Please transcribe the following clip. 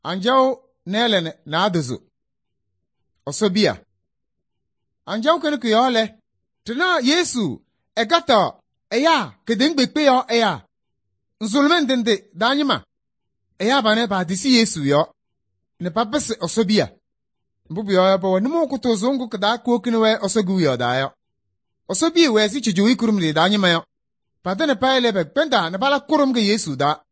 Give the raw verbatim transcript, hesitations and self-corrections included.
Anjau nelen na aduzu. Osobia. Anjau kene kuyole. Tena Yesu egata eya kedeng bekpe yo eya. Nzulmen dende danyima. Eya bane ba disi Yesu yo. Ne papese osobia. Mbubu yo bo nimu kutozo ngu kada kwokine we osogu yo da yo. Osobia we si chuju ikurum de danyima yo. Patene paile be penda ne bala kurum ge Yesu da.